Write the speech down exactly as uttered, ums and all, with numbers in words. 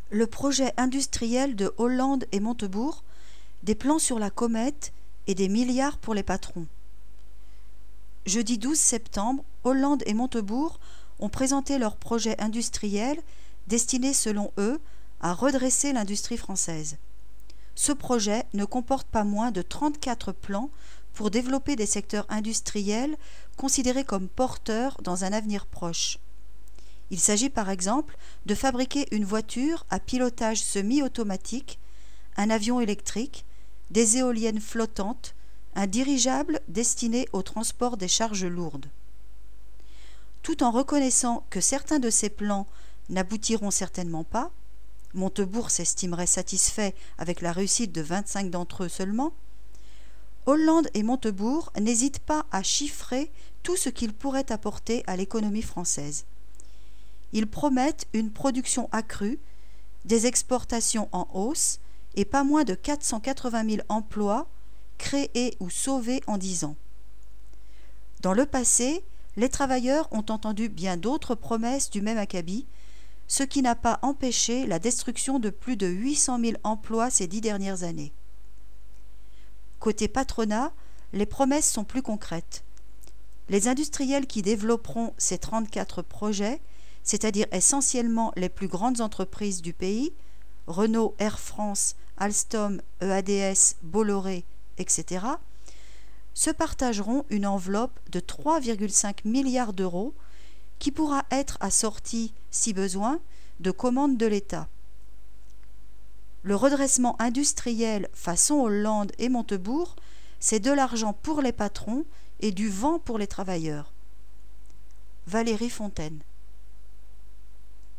Le projet industriel de Hollande et Montebourg, des plans sur la comète et des milliards pour les patrons. Jeudi douze septembre, Hollande et Montebourg ont présenté leur projet industriel destiné, selon eux, à redresser l'industrie française. Ce projet ne comporte pas moins de trente-quatre plans pour développer des secteurs industriels considérés comme porteurs dans un avenir proche. Il s'agit par exemple de fabriquer une voiture à pilotage semi-automatique, un avion électrique, des éoliennes flottantes, un dirigeable destiné au transport des charges lourdes. Tout en reconnaissant que certains de ces plans n'aboutiront certainement pas, Montebourg s'estimerait satisfait avec la réussite de vingt-cinq d'entre eux seulement, Hollande et Montebourg n'hésitent pas à chiffrer tout ce qu'ils pourraient apporter à l'économie française. Ils promettent une production accrue, des exportations en hausse et pas moins de quatre cent quatre-vingt mille emplois créés ou sauvés en dix ans. Dans le passé, les travailleurs ont entendu bien d'autres promesses du même acabit, ce qui n'a pas empêché la destruction de plus de huit cent mille emplois ces dix dernières années. Côté patronat, les promesses sont plus concrètes. Les industriels qui développeront ces trente-quatre projets, c'est-à-dire essentiellement les plus grandes entreprises du pays, Renault, Air France, Alstom, E A D S, Bolloré, et cetera, se partageront une enveloppe de trois virgule cinq milliards d'euros qui pourra être assortie, si besoin, de commandes de l'État. Le redressement industriel façon Hollande et Montebourg, c'est de l'argent pour les patrons et du vent pour les travailleurs. Valérie Fontaine.